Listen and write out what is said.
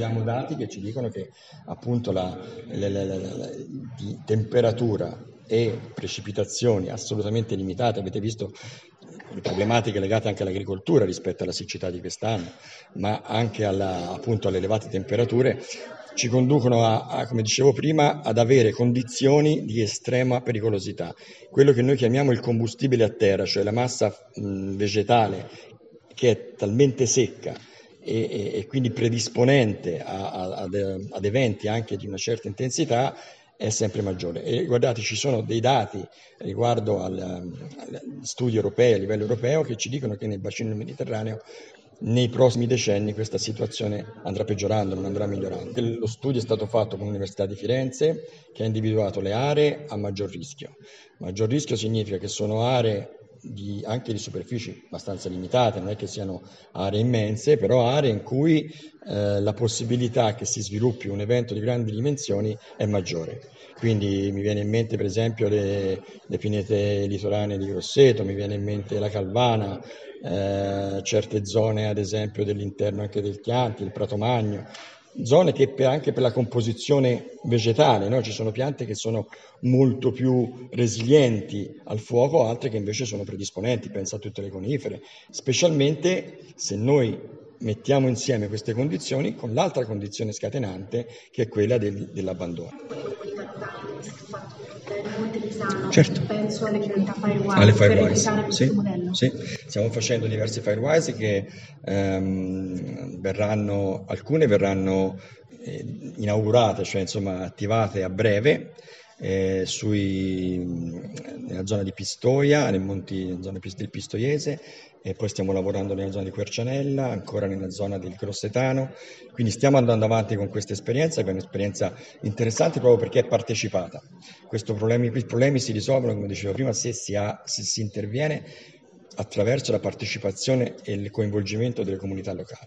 utilizziamo dati che ci dicono che appunto di temperatura e precipitazioni assolutamente limitate. Avete visto le problematiche legate anche all'agricoltura rispetto alla siccità di quest'anno, ma anche appunto alle elevate temperature, ci conducono come dicevo prima, ad avere condizioni di estrema pericolosità. Quello che noi chiamiamo il combustibile a terra, cioè la massa vegetale che è talmente secca e quindi predisponente ad eventi anche di una certa intensità, è sempre maggiore. E guardate, ci sono dei dati riguardo agli studi europei a livello europeo che ci dicono che nel bacino del Mediterraneo nei prossimi decenni questa situazione andrà peggiorando, non andrà migliorando. Lo studio è stato fatto con l'Università di Firenze, che ha individuato le aree a maggior rischio. Maggior rischio significa che sono aree anche di superfici abbastanza limitate, non è che siano aree immense, però aree in cui la possibilità che si sviluppi un evento di grandi dimensioni è maggiore. Quindi mi viene in mente per esempio le pinete litoranee di Grosseto, mi viene in mente la Calvana, certe zone ad esempio dell'interno anche del Chianti, il Prato Magno, zone che anche per la composizione vegetale, no? Ci sono piante che sono molto più resilienti al fuoco, altre che invece sono predisponenti, pensa a tutte le conifere, specialmente se noi mettiamo insieme queste condizioni con l'altra condizione scatenante che è quella dell'abbandono. Certo. Penso alle comunità Firewise, alle per Firewise, replicare questo sì, modello. sì. Stiamo facendo diverse Firewise che alcune verranno inaugurate, cioè insomma attivate a breve, nella zona di Pistoia, nella zona del Pistoiese, e poi stiamo lavorando nella zona di Quercianella, ancora nella zona del Grossetano, quindi stiamo andando avanti con questa esperienza, che è un'esperienza interessante proprio perché è partecipata. I problemi si risolvono, come dicevo prima, se si interviene attraverso la partecipazione e il coinvolgimento delle comunità locali.